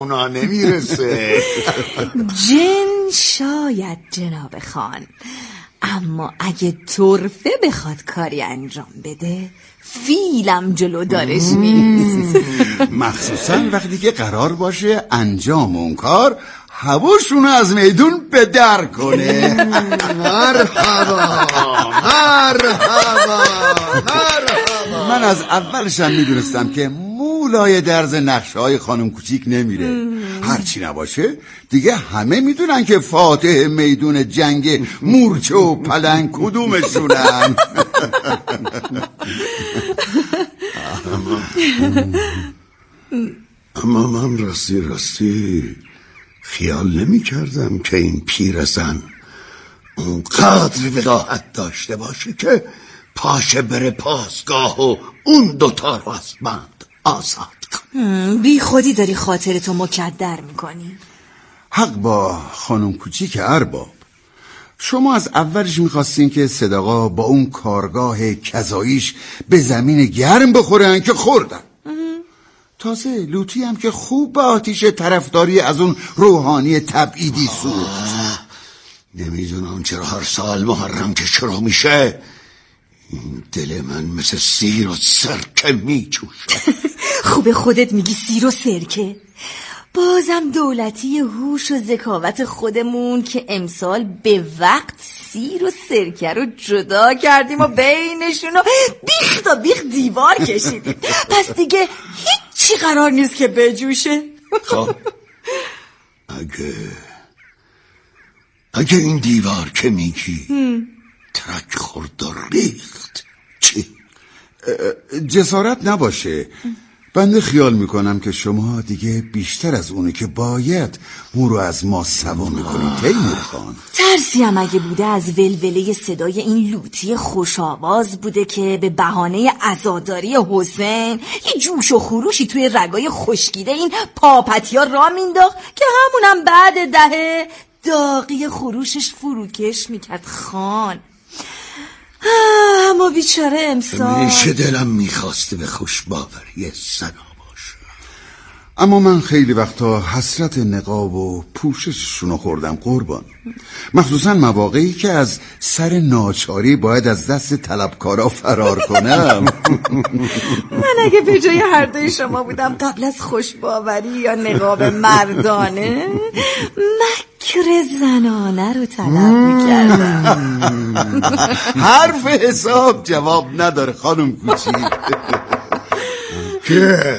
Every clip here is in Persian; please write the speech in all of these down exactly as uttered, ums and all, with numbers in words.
اونا نمیرسه. جن شاید جناب خان، اما اگه طرفه بخواد کاری انجام بده فیلم جلو دارش نیست. مخصوصا وقتی که قرار باشه انجام اون کار هواشونو از میدون به در کنه. مرحبا مرحبا مرحبا. من از اولشم میدونستم که مولای درز نقشه های خانم کوچیک نمیره. هرچی نباشه دیگه همه میدونن که فاتح میدون جنگ مورچه و پلنگ کدومشونن. اما من راستی راستی خیال نمی کردم که این پیرزن اونقدر وقاحت داشته باشه که پاشه بره پاسگاه و اون دوتا رو از بند آزاد کنه. بی خودی داری خاطرتو مکدر میکنی. حق با خانم کوچیک ارباب، شما از اولش میخواستین که صدقا با اون کارگاه کذاییش به زمین گرم بخورن که خوردن. تازه لوتی هم که خوب به آتیش طرفداری از اون روحانی تبعیدی سوخت. نمیدونم چرا هر سال محرم که شروع میشه این دل من مثل سیر و سرکه میجوشه. خوبه خودت میگی سیر و سرکه. بازم دولتی هوش و ذکاوت خودمون که امسال به وقت سیر و سرکه رو جدا کردیم و بینشون رو بیخ تا بیخ دیوار کشیدیم. پس دیگه هیچی قرار نیست که بجوشه. خب اگه اگه این دیوار که میگی ترک خورد و ریخت چی؟ جسارت نباشه. بنده خیال میکنم که شما دیگه بیشتر از اونه که باید مو رو از ما سوا میکنید. تیمور خان، ترسی هم اگه بوده از ولوله صدای این لوتی خوش آواز بوده که به بهانه عزاداری حسین یه جوش و خروشی توی رگای خشکیده این پاپتیا را مینداخت که همونم بعد دهه داغی خروشش فروکش میکرد. خان اما بیچاره امسال میشه دلم میخواسته به خوشباوری سنا باشه. اما من خیلی وقتا حسرت نقاب و پوشششونو خوردم قربان، مخصوصا مواقعی که از سر ناچاری باید از دست طلبکارا فرار کنم. من اگه به جای هر دوی شما بودم قبل از خوشباوری یا نقاب مردانه مکر زنانه رو طلب میکردم. حرف حساب جواب نداره خانم کوچیک. که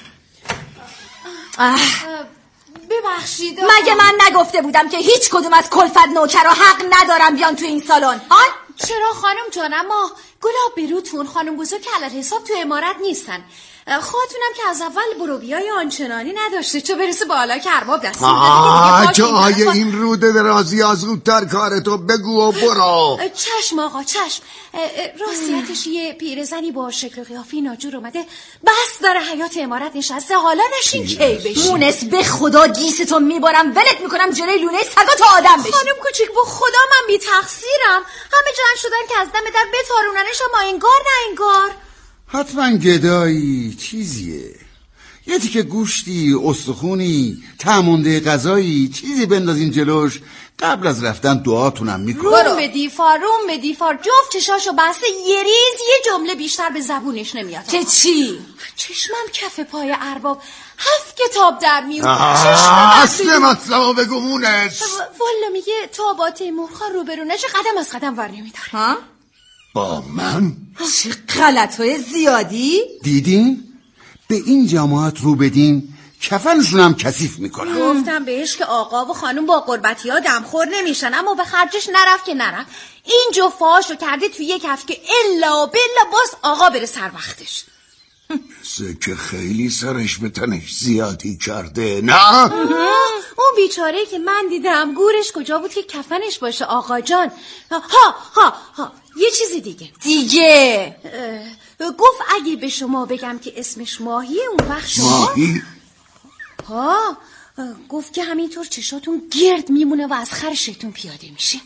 ببخشید مگه من نگفته بودم که هیچ کدوم از کلفت نوکرا حق ندارم بیان تو این سالن؟ آن چرا خانم جان؟ اما گلاب بروتون خانم بزرگ که علت حساب تو امارت نیستن. خاتونم که از اول بروبیای آنچنانی نداشته چه برسه بالا که ارباب دست میده. که آیه این روده درازی از زودتر کارتو بگو و برو. چشم آقا چشم. راستیتش یه پیرزنی با شکل و قیافه ناجور اومده بس داره حیات امارت نشسته، حالا نشین کی بشی. مونس به خدا گیستو میبارم ولت میکنم جلوی لونه سگا تا آدم بشی. خانم کوچیک با خدا من بی تقصیرم. همه جمع شدن که از دم در بتاروننش، اما انگار نه انگار. حتما گدایی چیزیه، یه تیکه گوشتی، استخونی، تمونده غذایی، چیزی بندازین جلوش قبل از رفتن دعاتونم میکنم. روم به دیفار روم به دیفار جفت چشاشو بسته یه ریز یه جمله بیشتر به زبونش نمیاد. که چی؟ چشمم کف پای ارباب هفت کتاب در میون. اصل مطلبا بگو مونس. والا میگه تا با تیمور خان روبرونش قدم از قدم ور نمیداره. ها؟ با من؟ چه غلطهای زیادی؟ دیدین؟ به این جماعت رو بدین کفنشون هم کثیف میکنن. گفتم بهش که آقا و خانم با قربتی ها دمخور نمیشن، اما به خرجش نرفت که نرفت. این جفاش رو کرده توی یک هفت که الا بلا باز آقا بره سر وقتش. مثل که خیلی سرش به تنش زیادی کرده. نه اون بیچاره که من دیدم گورش کجا بود که کفنش باشه آقا جان. ها ها ها یه چیزی دیگه دیگه گفت اگه به شما بگم که اسمش ماهیه اون وقت شما ماهی؟ ها گفت که همینطور چشاتون گرد میمونه و از خرشتون پیاده میشه.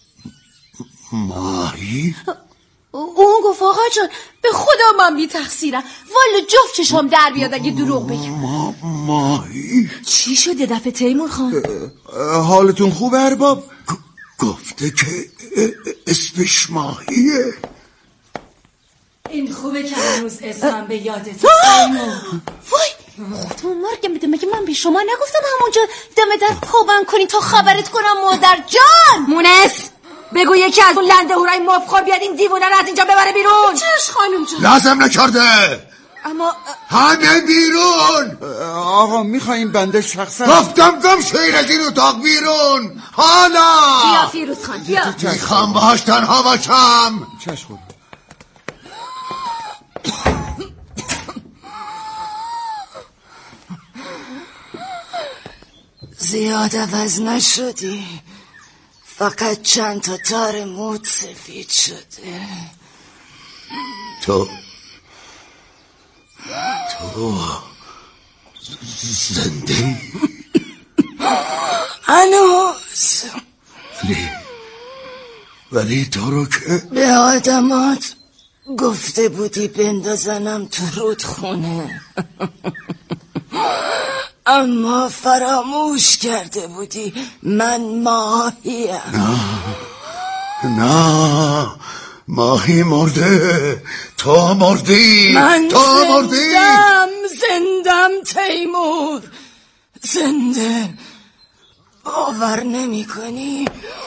ماهی؟ اون گفت آقا جان به خدا من بی تقصیرم، والا جفت چشام در بیاد اگه دروغ بگم. ما ماهی. چی شده دفعه تیمور خان؟ حالتون خوبه ارباب؟ گفته که اسمش ماهیه. این خوبه که هنوز اسمم به یادت تیمور. وای خودمون مرگم بده، مگه من به شما نگفتم همونجا دم در پابند کنی تا خبرت کنم مادر جان؟ مونس بگو یکی از اون لنده هورای مفخور بیاد این دیوونه رو از اینجا ببره بیرون. چش خانم جان؟ لازم نکرده. اما همه بیرون. آقا میخواییم بنده شخصا گفتم گم شیر از این اتاق بیرون. حالا بیا فیروز خان بیا. میخوام باهاش تنها باشم. چشم. زیاد عوض نشدی، فقط چند تا تار موت سفید شده. تو تو زنده هنوز ولی ولی تو رو که به آدمات گفته بودی بندازنم تو رودخونه اما فراموش کرده بودی من ماهیم. نه نه ماهی مرده، تو مردی. من تو مردی. زندم زندم تیمور، زنده. باور نمی کنی؟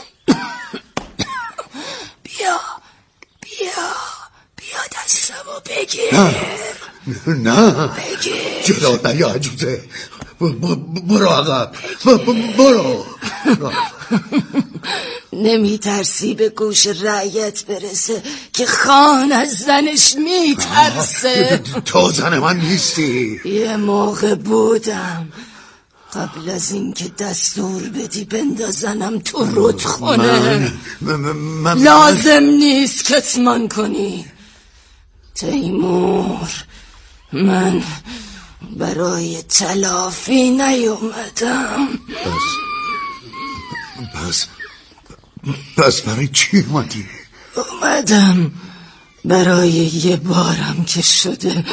بیا بیا بیا دستمو بگیر. نه بگیر. جلو نیا عجوزه. برو عقب. برو. نمی ترسی به گوش رعیت برسه که خان از زنش می ترسه؟ تو زن من نیستی. یه موقع بودم، قبل از اینکه دستور بدی بندازنم تو رودخونه. من, من, من لازم نیست کتمان کنی تیمور. من برای تلافی نیومدم. پس پس برای چی اومدی؟ اومدم برای یه بارم که شده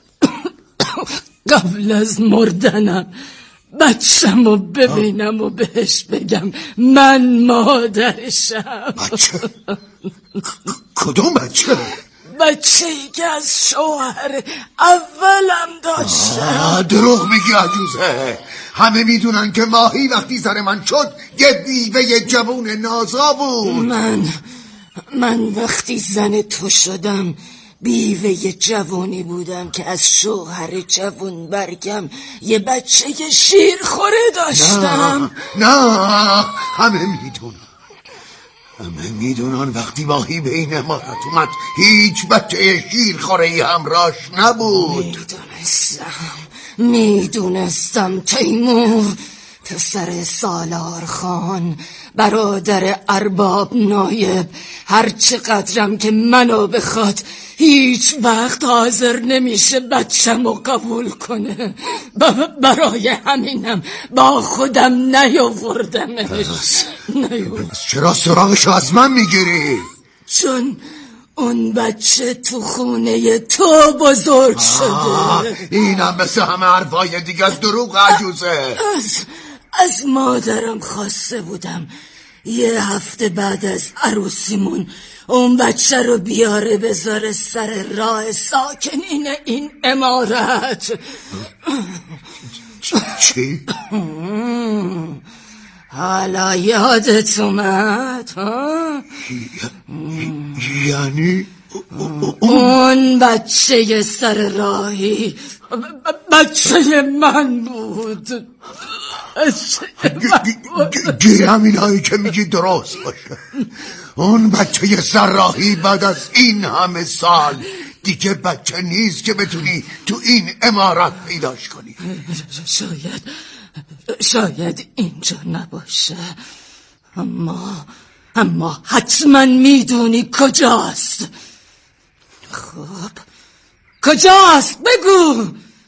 قبل از مردنم بچم رو ببینم و بهش بگم من مادرشم. بچه؟ کدوم بچه؟ بچه ای که از شوهر اولم داشتم. دروغ میگی عجوزه. همه میدونن که ماهی وقتی سر من شد یه بیوه یه جوون نازا بود. من من وقتی زن تو شدم بیوه یه جوونی بودم که از شوهر جوون برگم یه بچه یه شیر خوره داشتم. نه نه همه میدونن، همه میدونن وقتی ماهی به این امارت اومد هیچ بچه شیر خوره همراش نبود. میدونستم میدونستم تیمور، پسر سالار خان، برادر ارباب نایب، هر چقدرم که منو بخواد هیچ وقت حاضر نمیشه بچه‌مو قبول کنه. برای همینم با خودم نیاوردمش. نیاوردم. چرا سراغشو از من میگیری؟ چون اون بچه تو خونه تو بزرگ شده. اینم مثل همه حرفای دیگه دروغ عجوزه. از از مادرم خواسته بودم یه هفته بعد از عروسیمون اون بچه رو بیاره بذاره سر راه ساکنین این عمارت. چی؟ حالا یادت اومد ها؟ یعنی اون بچه سر راهی بچه من بود. گیرم اینایی که میگی درست باشه. اون بچه سرراهی بعد از این همه سال دیگه بچه نیست که بتونی تو این عمارت پیداش کنی. شاید شاید اینجا نباشه، اما اما حتما میدونی کجاست. خب کجاست؟ بگو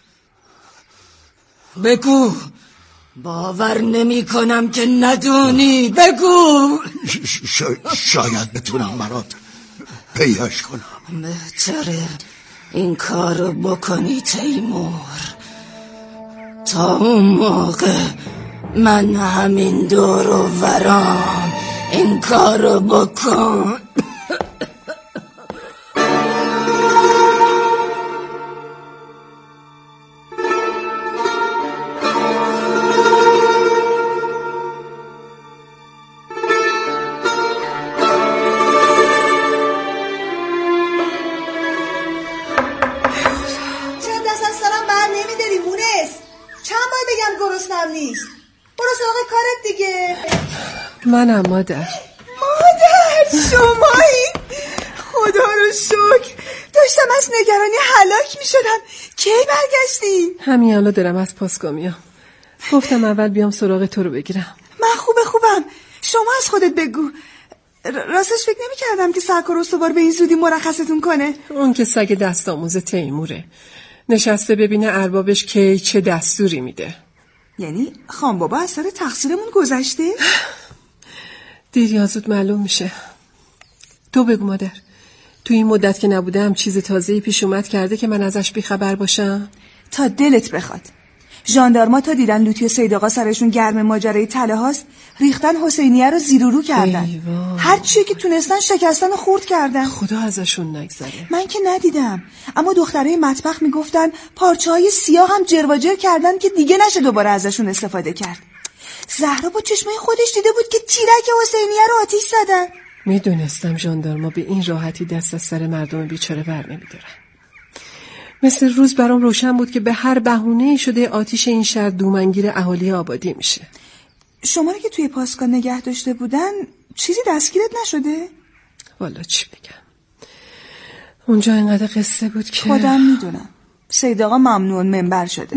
بگو. باور نمی کنم که ندونی. بگو. ش... شاید بتونم برات پیداش کنم. بهتره این کارو بکنی تیمور. تا اون موقع من همین دور و ورام این کارو بکن. منم مادر. مادر شمایی؟ خدا رو شکر، داشتم از نگرانی هلاک می شدم. کی برگشتی؟ همین الان دارم از پاسگاه میام. گفتم اول بیام سراغ تو رو بگیرم. من خوبه خوبم، شما از خودت بگو. راستش فکر نمی کردم که سرکار استوار به این زودی مرخصتون کنه. اون که سگ دست آموز تیموره، نشسته ببینه اربابش کی چه دستوری میده. یعنی خان بابا از سر تقصیرمون گذشته؟ دیر یا زود معلوم میشه. تو بگو مادر، تو این مدت که نبودم چیز تازه‌ای پیش اومد کرده که من ازش بیخبر باشم؟ تا دلت بخواد. ژاندارما تا دیدن لوتی و سید آقا سرشون گرم ماجرای تله هاست، ریختن حسینیه رو زیر و رو کردن. ایوان. هر چیه که تونستن شکستن و خورد کردن. خدا ازشون نگذره. من که ندیدم، اما دخترای مطبخ میگفتن پارچه‌های سیاه هم جرواجر کردن که دیگه نشه دوباره ازشون استفاده کرد. زهرا با چشمای خودش دیده بود که تیرک حسینیه رو آتیش زدن. میدونستم ژاندارما به این راحتی دست از سر مردم بیچاره بر نمیدارن. مثل روز برام روشن بود که به هر بهونه‌ای شده آتیش این شهر دومنگیر اهالی آبادی میشه. شما رو که توی پاسگاه نگه داشته بودن چیزی دستگیرت نشده؟ والا چی بگم، اونجا اینقدر قصه بود که خودم میدونم. سید آقا ممنون منبر شده.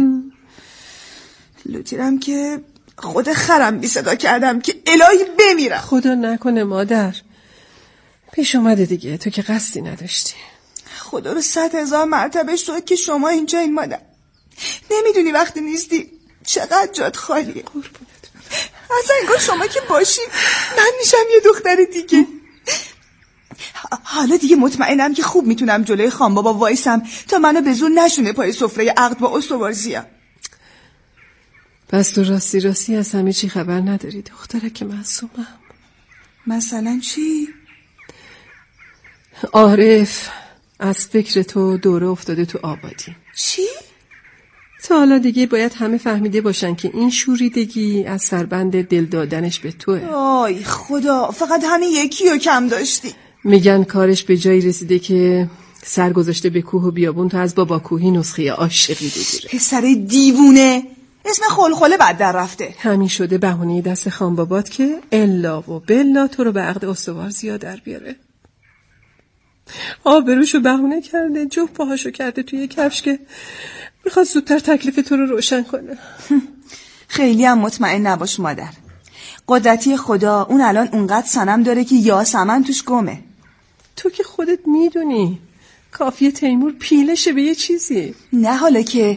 لوتیرم که خود خرم بی صدا کردم که الهی بمیرم. خدا نکنه مادر، پیش اومده دیگه، تو که قصدی نداشتی. خدا رو صد هزار مرتبه شد که شما اینجا این مادر. نمیدونی وقتی نیستی چقدر جات خالیه. اصلا انگار شما که باشی من میشم یه دختر دیگه. حالا دیگه مطمئنم که خوب میتونم جلوی خان بابا وایسم تا منو به زور نشونه پای سفره عقد با استوارزیم. پس تو راستی راستی از همه چی خبر نداری دختره که معصومم. مثلا چی؟ عارف از فکر تو دوره افتاده تو آبادی. چی؟ تا حالا دیگه باید همه فهمیده باشن که این شوریدگی از سربند دل دادنش به توه. آی خدا، فقط همین یکی رو کم داشتی. میگن کارش به جایی رسیده که سر گذاشته به کوه و بیابون تا از بابا کوهی نسخه عاشقی بگیره. پسر دیوونه، اسم خلخله بعد در رفته. همین شده بهونه دست خان بابات که الا و بلا تو رو به عقد استوار زیاد در بیاره. آبروشو بهونه کرده، جو پاهاشو کرده توی کفش که میخواد زودتر تکلیف تو رو روشن کنه. خیلی هم مطمئن نباش مادر. قدرتی خدا اون الان اونقدر صنم داره که یاسمن توش گمه. تو که خودت میدونی کافیه تیمور پیلشه به یه چیزی. نه حالا که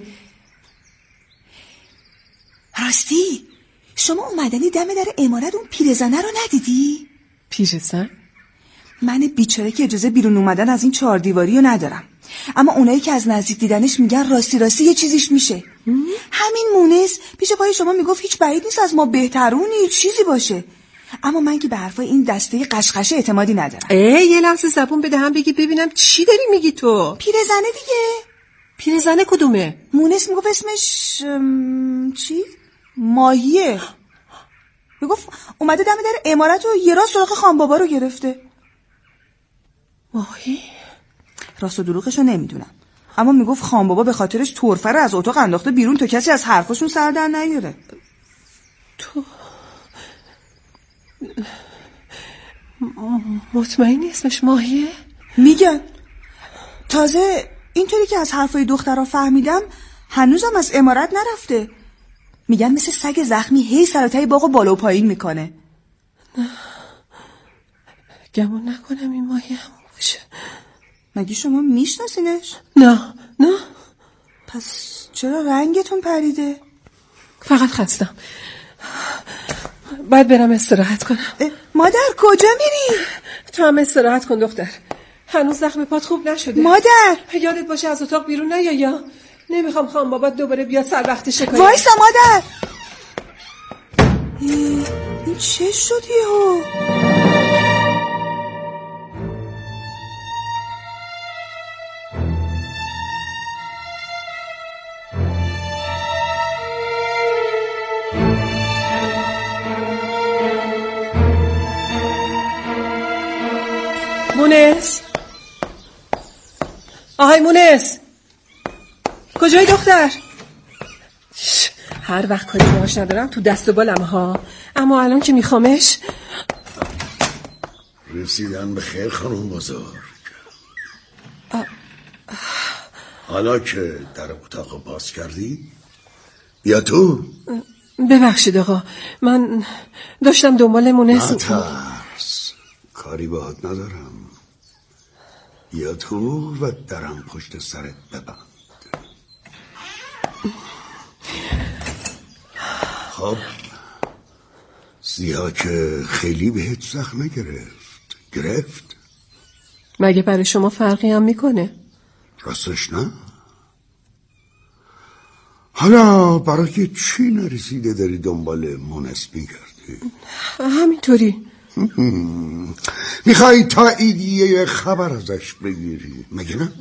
راستی شما اومدنی دم در امارت اون پیرزنه رو ندیدی؟ پیرزن؟ من بیچاره که اجازه بیرون اومدن از این چهار دیواری رو ندارم، اما اونایی که از نزدیک دیدنش میگن راستی راستی یه چیزیش میشه. همین مونس پیش پای شما میگفت هیچ بعید نیست از ما بهترونی چیزی باشه، اما من که به حرفای این دسته قشقشه اعتمادی ندارم. ای یه لحظه زبون بده هم بگی ببینم چی داری میگی تو؟ پیرزنه دیگه. پیرزنه کدومه؟ مونس میگفت اسمش ام... چی؟ ماهیه. میگفت اومده دم در امارت و یه راست سراغ خان بابا رو گرفته. ماهی؟ راست و دروغشو نمیدونم، اما میگفت خان بابا به خاطرش طرفه رو از اتاق انداخته بیرون تا کسی از حرفاشون سر در نیاره. تو مطمئنی اسمش ماهیه؟ میگن. تازه اینطوری که از حرفای دخترها فهمیدم هنوزم از امارت نرفته. میگن مثل سگ زخمی هی سراتای باغو بالا و پایین میکنه. نه گمون نکنم این ماهی همون باشه. مگه شما میشناسینش؟ نه نه. پس چرا رنگتون پریده؟ فقط خستم، باید برم استراحت کنم. مادر کجا میری؟ تو هم استراحت کن دختر، هنوز زخم پات خوب نشده. مادر یادت باشه از اتاق بیرون نیا یا نمیخوام خان بابا دوباره بیاد سر وقت شکایت. وایسا مادر. این چه شد یهو؟ مونس، آهای مونس، کجای دختر؟ هر وقت کاری باهاش ندارم تو دست و بالم ها، اما الان که میخوامش. رسیدن به خیر خانم بزرگ. حالا که در اتاق باز کردی بیا تو. ببخشید آقا، من داشتم دنبال مونس. نترس، کاری باهات ندارم. بیا تو و درم پشت سرت ببند. خب زیاد که خیلی بهت زخم نگرفت. گرفت؟ مگه برای شما فرقی هم میکنه؟ راستش نه. حالا برای چی نرسیده داری دنبال مونس میگردی؟ همینطوری. میخوای تاییدیه خبر ازش بگیری مگه نه؟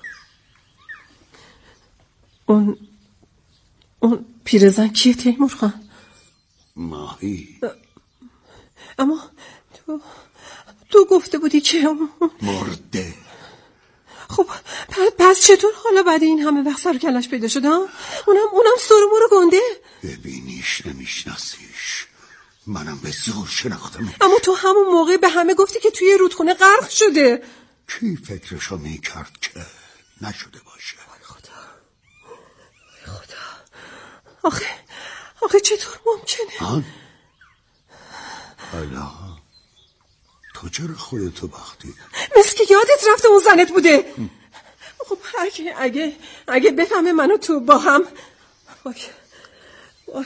اون اون پیرزن کیه تیمور خان؟ ماهی. اما تو تو گفته بودی که مرده. خب پس چطور حالا بعد این همه وقت سر کلش پیدا شد ها؟ اونم اونم سر و برو گنده. ببینیش نمیشناسیش، منم به زور شناختم. اما تو همون موقع به همه گفتی که توی رودخونه غرق شده. کی فکرشو میکرد که نشده باشه؟ ای خدا ای خدا. آخه آخه چطور ممکنه؟ آن حالا تو چرا خودتو باختی؟ مثل که یادت رفته اون زنت بوده. خب اگه اگه اگه بفهمه منو تو با هم وای وای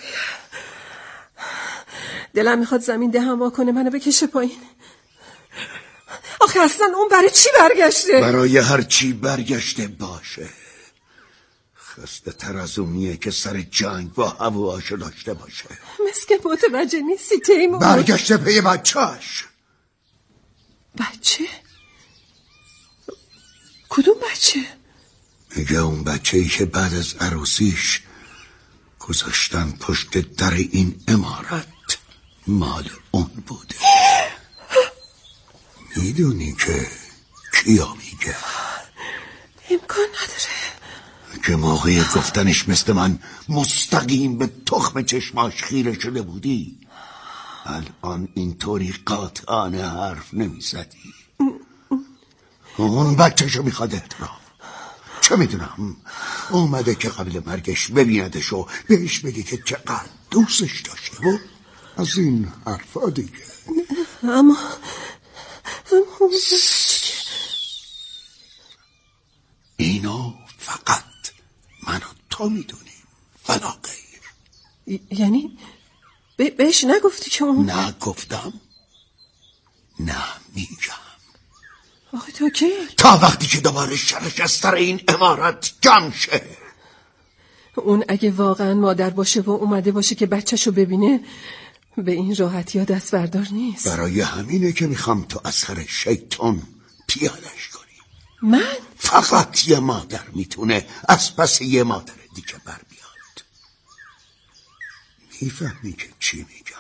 دلم میخواد زمین دهم وا کنه منو بکشه پایین. آخه اصلا اون برای چی برگشته؟ برای هر چی برگشته باشه. خسته تر از اونیه که سر جنگ با هواشو داشته باشه. مثل که متوجه نیستی تیمور. برگشته پی بچهش. بچه؟ کدوم بچه؟ میگه اون بچه‌ای که بعد از عروسیش گذاشتن پشت در این عمارت مال اون بوده. میدونی که کیا میگه؟ امکان نداره که موقع گفتنش مثل من مستقیم به تخم چشماش خیره شده بودی، الان اینطوری قاطعانه حرف نمیزدی. اون بچه‌شو میخواد احترام. چه میدونم اومده که قبل مرگش ببیندش و بهش بگی که چقدر دوستش داشته و از این حرفا دیگه. اما اینو فقط من و تو میدونیم ولا غیر. یعنی بهش نگفتی که اون؟ نگفتم، نه میگم. آخه تو کی؟ تا وقتی که دوباره شرش از سر این عمارت جمع شه. اون اگه واقعا مادر باشه و اومده باشه که بچه‌شو ببینه به این راحتی ها دست بردار نیست. برای همینه که میخوام تو از سر شیطان پیادش کنی. من؟ فقط یه مادر میتونه از پس یه مادر دیگه بر بیاد. میفهمی که چی میگم؟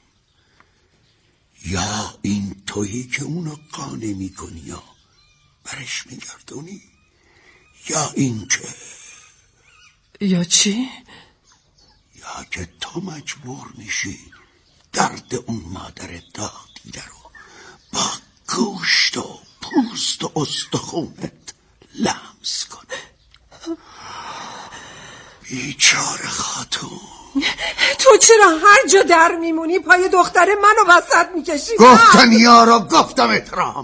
یا این تویی که اونو قانع میکنی یا برش میگردونی، یا این که یا چی؟ یا که تو مجبور میشی درد اون مادر داغ رو با گوشت و پوست و استخونت لمس کنی. بیچاره خاتون، تو چرا هر جا در میمونی پای دختر منو وسط میکشی؟ گفتن یارا گفتم احترام.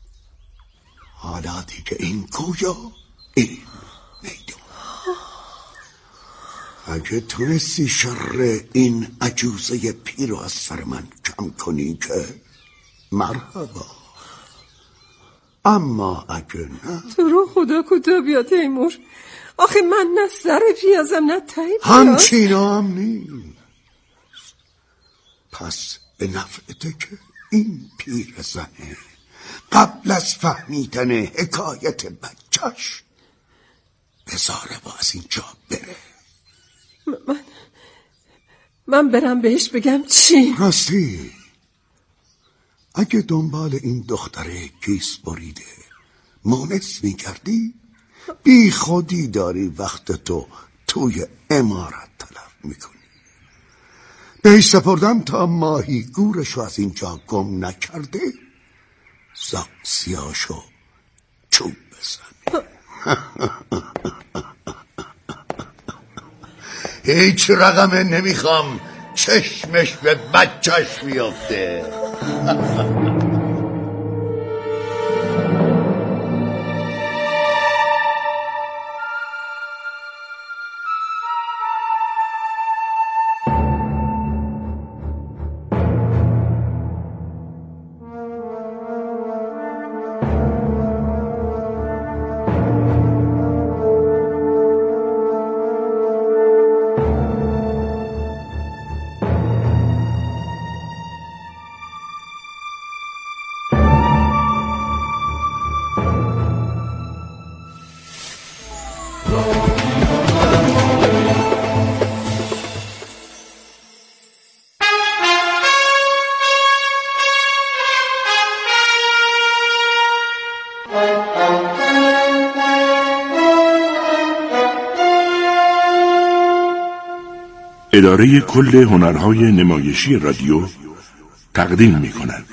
حالا دیگه این گویا این میدون. اگه تونستی شر این عجوزه پیرو از سر من کم کنی که مرحبا، اما اگه نه تو رو خدا کوتاه بیا تیمور. آخه من نه سر پیازم نه تایی پیاز. همچین هم نیست. پس به نفعته که این پیرزنه قبل از فهمیدن حکایت بچهش بذاره با از اینجا بره. من من برم بهش بگم چی؟ راستی اگه دنبال این دختره کیس بریده مونس میکردی بی خودی داری وقت تو توی امارت تلف میکنی. بهش سپردم تا ماهی گورشو از اینجا گم نکرده زاکسیاشو چوب بزنی. هیچ رقم نمیخوام چشمش به بچهش بیفته. اداره کل هنرهای نمایشی رادیو تقدیم می کند.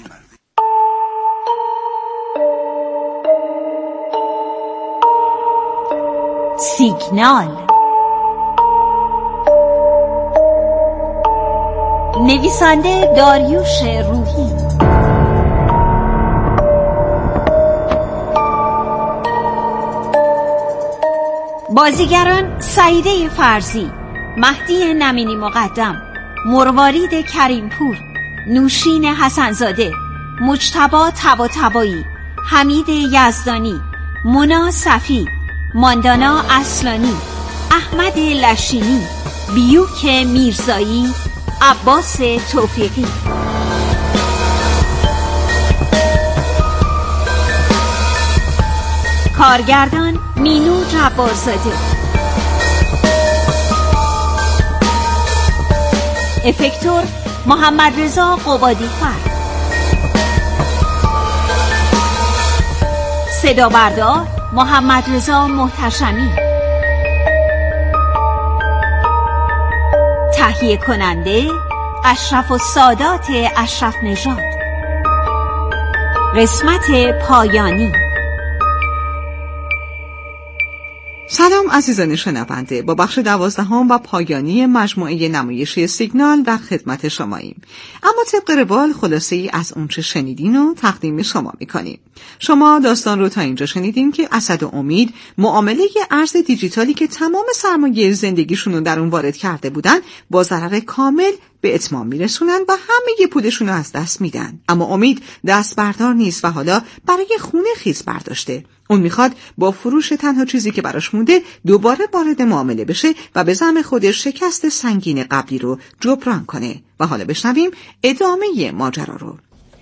سیگنال. نویسنده داریوش روحی. بازیگران سعیده فرزی، مهدی نمینی مقدم، مروارید کریمپور، نوشین حسنزاده، مجتبی طباطبایی، حمید یزدانی، مونا صفی، ماندانا اصلانی، احمد لشینی، بیوک میرزایی، عباس توفیقی. کارگردان مینو جبارزاده. افکتور محمد رضا قبادی‌فر. صدا بردار محمد رضا محتشمی. تهیه کننده اشرف السادات اشرف نژاد. قسمت پایانی. سلام عزیزان شنونده، با بخش دوازدهم و پایانی مجموعه نمایشی سیگنال در خدمت شماییم. اما طبق روال خلاصه ای از اون چه شنیدین رو تقدیم شما میکنیم. شما داستان رو تا اینجا شنیدین که اسد و امید معامله ارز دیجیتالی که تمام سرمایه زندگیشون رو در اون وارد کرده بودن با ضرر کامل به اتمام میرسونن و همه پولشون رو از دست میدن. اما امید دست بردار نیست و حالا برای خونه خیز برداشته. اون میخواد با فروش تنها چیزی که براش مونده دوباره وارد معامله بشه و به زعم خودش شکست سنگین قبلی رو جبران کنه. و حالا بشنویم ادامه ماجرا رو.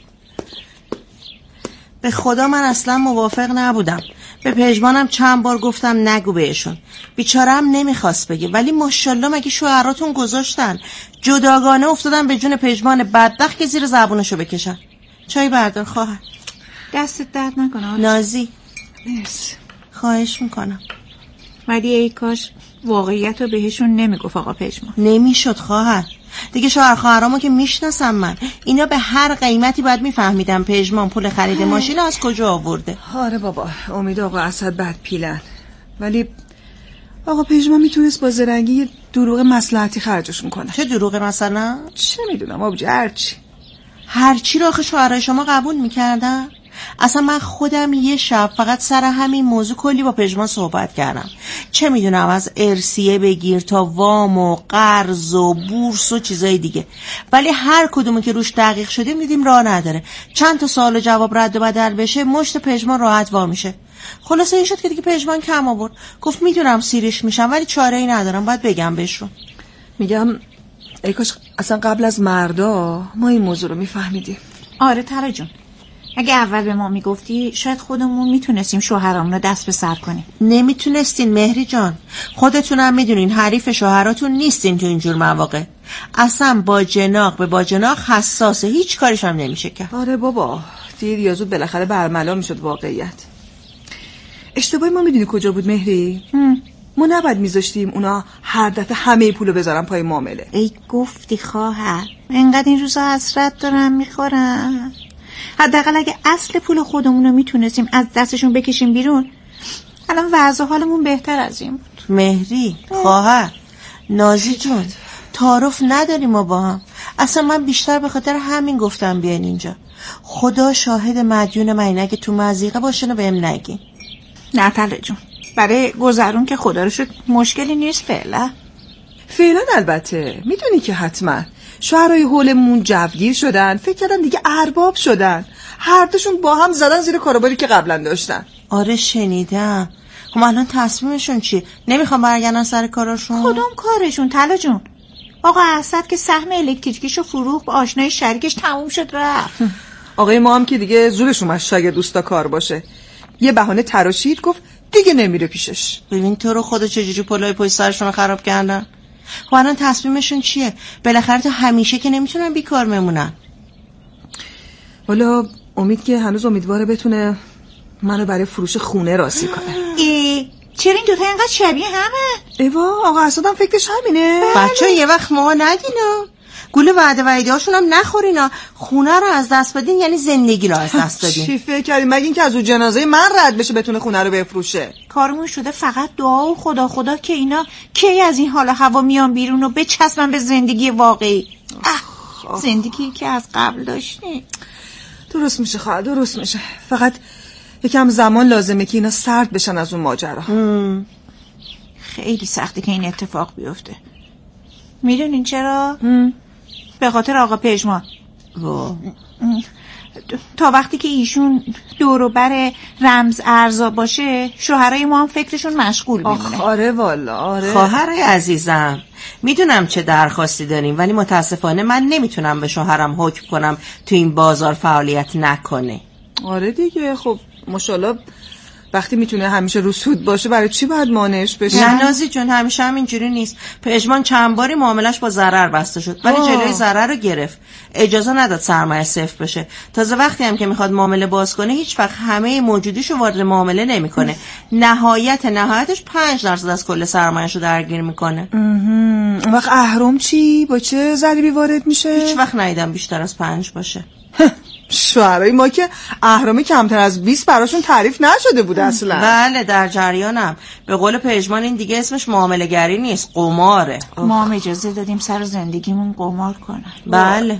به خدا من اصلا موافق نبودم. به پژمانم چند بار گفتم نگو بهشون. بیچاره‌ام نمیخواست بگه، ولی ماشاءالله مگه شوهراتون گذاشتن. جداگانه افتادن به جون پژمان بدبخت که زیر زبونشو بکشن. چای بردار خواهر. دستت درد نکنه نازی. مرسی. خواهش میکنم. ولی ای کاش واقعیت رو بهشون نمیگفت آقا پژمان. نمیشد خواهر. دیگه شوهر خواهرامو که میشناسم من. اینا به هر قیمتی باید میفهمیدن پژمان پول خرید ماشین از کجا آورده. آره بابا، امید آقا اسد بد پیلن. ولی آقا پژمان میتونست با زرنگی دروغ مصلحتی خرجشون کنه. چه دروغ مثلا؟ چه میدونم آبجی، هرچی هرچی رو آخه شوهرای شما قبول میکردن. اصلا من خودم یه شب فقط سر همین موضوع کلی با پژمان صحبت کردم. چه میدونم از ارسیه بگیر تا وام و قرض و بورس و چیزای دیگه، ولی هر کدومی که روش دقیق شده میدیم راه نداره. چند تا سوال و جواب رد و بدل بشه مشت پژمان راحت وا میشه. خلاصه این شد که دیگه پژمان کم آورد. گفت میدونم سیرش میشم ولی چاره ای ندارم، باید بگم بهشون. میگم ای کاش اصلا قبل از مردا ما این موضوع رو میفهمیدیم. آره تره جون، اگه اول به ما میگفتی شاید خودمون میتونستیم شوهرامون رو دست به سر کنیم. نمیتونستین مهری جان، خودتونم میدونین حریف شوهراتون نیستین تو اینجور مواقع. اصلا با جناق به با جناق حساسه، هیچ کارش هم نمیشه کرد. آره بابا، دیر یا زود بالاخره برملا میشد واقعیت. اشتباهی ما میدونی کجا بود مهری؟ هم. ما نباید میذاشتیم اونا هر دفعه همه پولو بذارن پای معامله. ای گفتی خواهر، اینقدر این روزا حسرت دارن میخورن. حداقل اگه اصل پول خودمون رو میتونستیم از دستشون بکشیم بیرون، الان وضع حالمون بهتر از این بود. مهری خواهر، نازی جون، تعارف نداریم ما با هم. اصلا من بیشتر به خاطر همین گفتم بیاین اینجا. خدا شاهد مدیون من، اگه تو مضیقه باشن و بهم نگین. نه تله جون، برای گذرون که خدا رو شد مشکلی نیست فعلا. فعلا البته میدونی که حتما شوهرای حولمون جوگیر شدن، فکر کردم دیگه ارباب شدن، هر دوشون با هم زدن زیر کاروباری که قبلا داشتن. آره شنیدم. خب الان تصمیمشون چیه؟ نمیخوام برگردن سر کاراشون؟ کدوم کارشون تلا جون؟ آقا اسد که سهم الکتریکیشو فروخت، با آشنای شریکش تموم شد رفت. آقای ما هم که دیگه زورش اومد شاگرد دوستا کار باشه، یه بهانه تراشید، گفت دیگه نمیره پیشش. ببین تو رو خدا چجوری پلای پشت سرشون رو خراب کردن. خب الان تصمیمشون چیه؟ بالاخره تا همیشه که نمیتونن بیکار بمونن. والا امید که هنوز امیدواره بتونه منو برای فروش خونه راضی کنه. ای چرا این دوتا اینقدر شبیه همه؟ ایوا آقا اسدم فکرش همینه. بچه یه وقت ما ندینا گول وعده وعیده هاشون هم نخورینا. خونه رو از دست بدین یعنی زندگی رو از دست دادین. چی فکر کردی مگه این که از اون جنازه من رد بشه بتونه خونه رو بفروشه؟ کارمون شده فقط دعا و خدا خدا که اینا کی از این حال هوا میان بیرون و بچسبن به زندگی واقعی. اه زندگی که از قبل داشتیم. درست میشه خواهر، درست میشه. فقط یکم زمان لازمه که اینا سرد بشن از اون ماجرا. خیلی سخته که این اتفاق بیفته. میدونین چرا؟ هم. به خاطر آقا پژمان. تا وقتی که ایشون دور و بر رمز ارزا باشه شوهرای ما هم فکرشون مشغول میمونه. آره والا آره. خواهر عزیزم میدونم چه درخواستی داریم، ولی متاسفانه من نمیتونم به شوهرم حکم کنم تو این بازار فعالیت نکنه. آره دیگه، خب ماشاءالله وقتی میتونه همیشه رو سود باشه برای چی باید مانعش بشه؟ نه نازی جون همیشه هم اینجوری نیست. پژمان چند باری معاملش با ضرر بسته شد ولی جلوی ضرر رو گرفت، اجازه نداد سرمایه صفر بشه. تازه وقتی هم که میخواد معامله باز کنه هیچ وقت همه موجودیشو وارد معامله نمیکنه. نهایت نهایتش پنج درصد از کل سرمایه‌شو درگیر میکنه. اون وقت اهرم چی؟ با چه ضریبی وارد میشه؟ هیچ وقت ندیدم بیشتر از پنج باشه. شوهرای ما که اهرامی کمتر از بیست براشون تعریف نشده بود اصلا. بله در جریانم. به قول پژمان این دیگه اسمش معامله گری نیست، قماره. ما هم اجازه دادیم سر زندگیمون قمار کنن. بله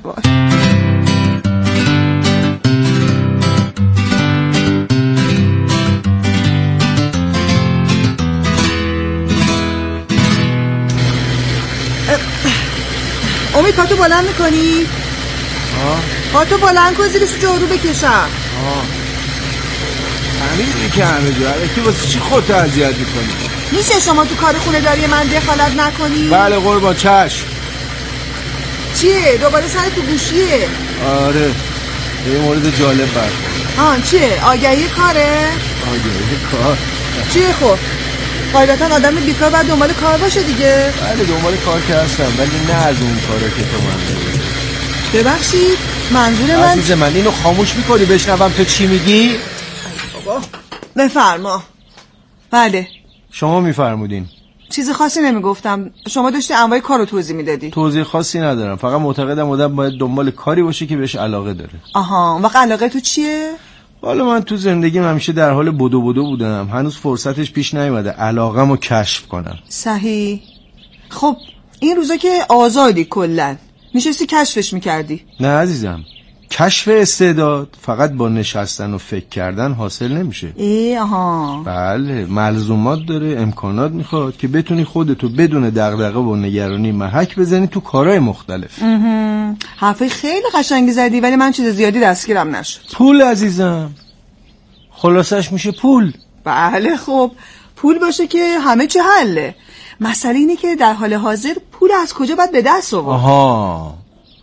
امید پاتو بلند میکنی؟ پاتو بلند کن زیرش جارو بکشم. آه همین که همه جا که واسه چی خودت اذیت میکنی؟ میشه شما تو کار خونه داری من دخالت نکنی؟ بله قربان چشم. چیه؟ دوباره سر تو گوشیه؟ آره یه مورد جالب برخورد. آه چیه؟ آگهی کاره؟ آگهی کار چیه خب؟ قاعدتا آدم بیکار باید دنبال کار باشه دیگه. بله دنبال کار که هستم ولی نه از اون کاره که تو من داری. ببخشید منظور من عزیز من اینو خاموش میکنی بشنوم تو چی میگی؟ بابا بفرما. بله شما میفرمودین. چیز خاصی نمیگفتم، شما داشتی انواع کارو توضیح میدادی. توضیح خاصی ندارم، فقط معتقدم آدم باید دنبال کاری باشه که بهش علاقه داره. آها وقت علاقه تو چیه؟ حالا من تو زندگیم همیشه در حال بدو بدو بودم، هنوز فرصتش پیش نیومده علاقه‌مو کشف کنم. صحیح. خب این روزا که آزادی کلا نشستی کشفش میکردی؟ نه عزیزم، کشف استعداد فقط با نشستن و فکر کردن حاصل نمیشه. ای آها. بله ملزومات داره، امکانات میخواد که بتونی خودتو بدون دغدغه و نگرانی محک بزنی تو کارهای مختلف. حرفای خیلی قشنگی زدی ولی من چیز زیادی دستگیرم نشد. پول عزیزم، خلاصش میشه پول. بله خب پول باشه که همه چه حله. مسئله اینه که در حال حاضر پول از کجا باید به دست آورد. آها